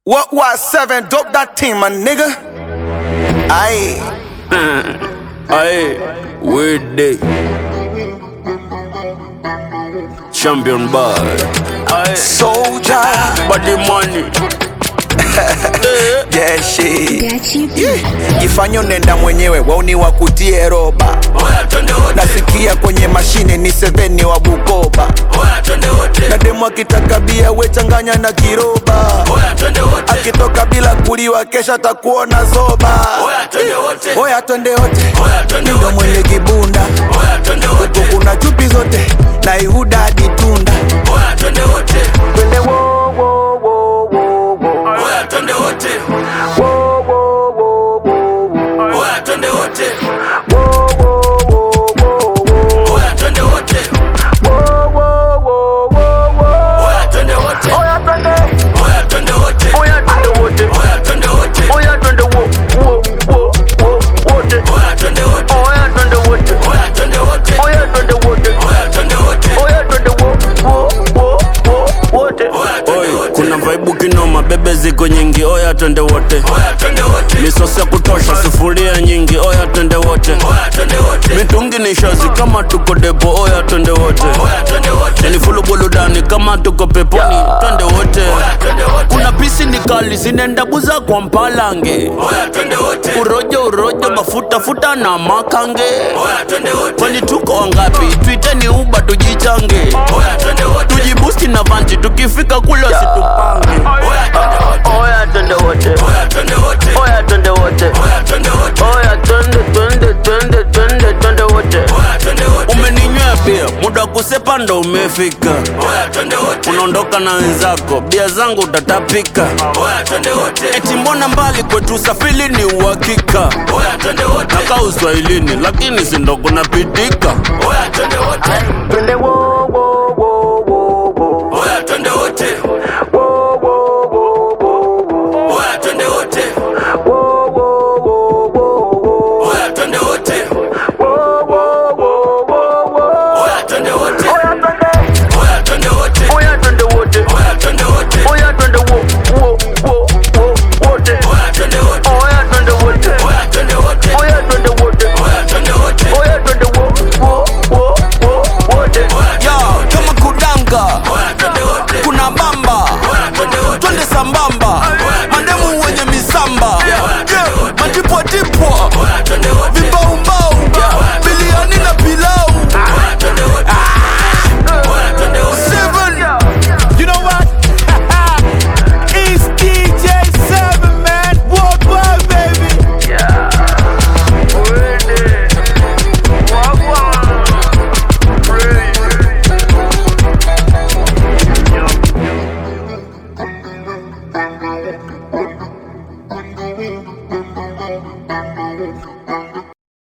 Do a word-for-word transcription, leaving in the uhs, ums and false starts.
What was seven? Dope that team, my nigga. Aye. Aye. Weird day. Champion bar. Aye. Soldier. Body money. Yeah, shit. Yeah. Jifanye nenda mwenyewe, wauni wakutie roba. Nasikia kwenye mashine ni seveni wa Bukoba. Na demu akitaka bia we changanya na kiroba. Akitoka bila kuliwa kesha takuona zoba. Oya twende wote, ndo mwenye kibunda. Huku kuna chupi zote, na Ihuda hadi Tunda. Twende wo wo wo wo wo. Oya twende wote. Wo wo wo wo wo. Oya twende wote. Wo wo wo wo wo. Oya twende wote. Wo wo wo wo wo. Oya twende wote. Oya twende. Oya twende wote. Oya twende wote. Oya twende wote. Oya twende wo wo wo wo wote. Oya twende wote. Oya twende wote. Oya twende wote. Oya twende wote. Oya twende wote. Oya twende wo wo wo wo wote. Oi, kuna vibe kinoma, bebe ziko nyingi, oya twende wote. Oya twende wote. Misosi ya kutosha, sufuria nyingi, oya twende wote. Oya twende wote. Mitungi ni shazi kama tuko depo, oya twende wote. Oya twende wote. Yani fulu buludani kama tuko peponi, twende wote. Oya twende wote. Kuna pisi ni kali, zinenda buza kwa mpalange. Oya twende wote. Urojo urojo, mafuta futa na makange. Oya twende wote. Kwani tuko wangapi? Tuiteni uba tujichange. Oya twende wote. Tujibusti na vanji, tukifika kule situpange. Oya twende wote. Oya twende wote. Oya twende wote. Oya twende wote. Oya twende wote. Oya twende twende twende twende twende wote. Oya twende wote. Umeninywea bia, muda kusepa ndo umefika. Oya twende wote. Unaondoka na wenzako, bia zangu utatapika. Oya twende wote. Eti mbona mbali kwetu usafiri ni uhakika. Oya twende wote. Nakaa uswahilini lakini si ndo kunapitika. Oya twende wote. Twende wo wo wo wo wo. Oya twende wote. Wo wo wo wo wo. Oya twende wote. Wo wo wo wo wo. Oya twende wote. Wo wo wo wo wo. Oya twende wote. Oya twende. Oya twende wote. Oya twende wote. Oya twende wote. Oya twende wo wo wo wo wote. Oya twende wote. Oya twende wote. Oya twende wote. Oya twende wote. Oya twende wote. Oya twende wo wo wo wo wote. Yo, kama kudanga, kuna bamba, twende sambamba, mademu wenye misamba, matipwatipwa, vibaumbau, biliani na pilau. Seven, You know what? It's D J seven, man. Worldwide, baby. Thank you.